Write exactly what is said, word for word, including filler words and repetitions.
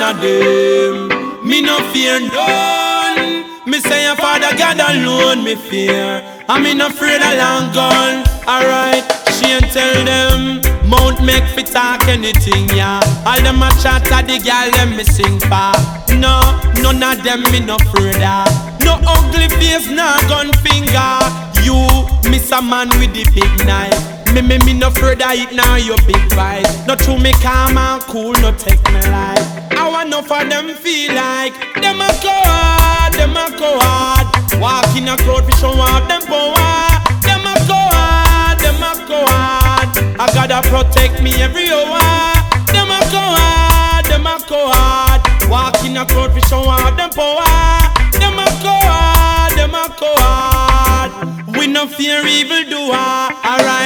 of them. Me no fear none. Me say your Father God alone me fear. And me no afraid of long gun. Alright, she and tell them Mount make fi talk anything, yeah. All them a chat at the girl them me sing for. No, none of them me no afraid of. No ugly face, no gun finger. You miss a man with the big knife. Me, me, me no further it now your big fight. No true me calm and cool, no take me life. I want enough for them feel like them a go hard, them a go hard. Walk in a crowd fi show off them power. Them a go hard, them a go hard. I gotta protect me every hour. Them a go hard, them a go hard. Walk in a crowd fi show off them power. Them a go hard, them a go hard. We no fear evil doer, alright.